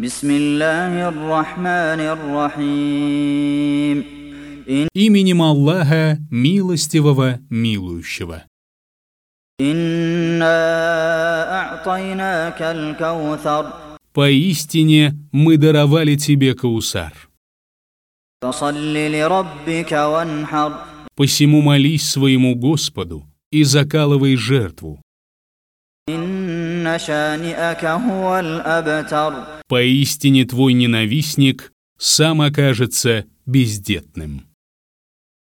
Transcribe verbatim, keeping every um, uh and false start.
Именем Аллаха, милостивого, милующего. Поистине мы даровали тебе Каусар. Посему молись своему Господу и закалывай жертву. Поистине твой ненавистник сам окажется бездетным.